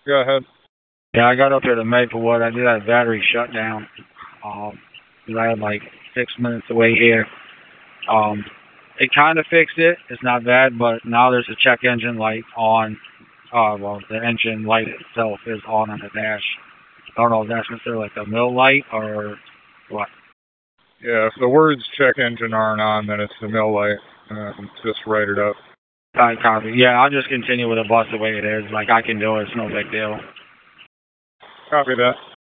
Go ahead. Yeah, I got up here to Maplewood. I did have battery shutdown. I had like 6 minutes away here. Um, it kind of fixed it. It's not bad, but now there's a check engine light on. Well, the engine light itself is on the dash. I don't know if that's considered like a mill light or what. Yeah, if the words check engine aren't on, then it's the mill light. Just write it up. Alright, copy. Yeah, I'll just continue with the bus the way it is. Like, I can do it. It's no big deal. Copy that.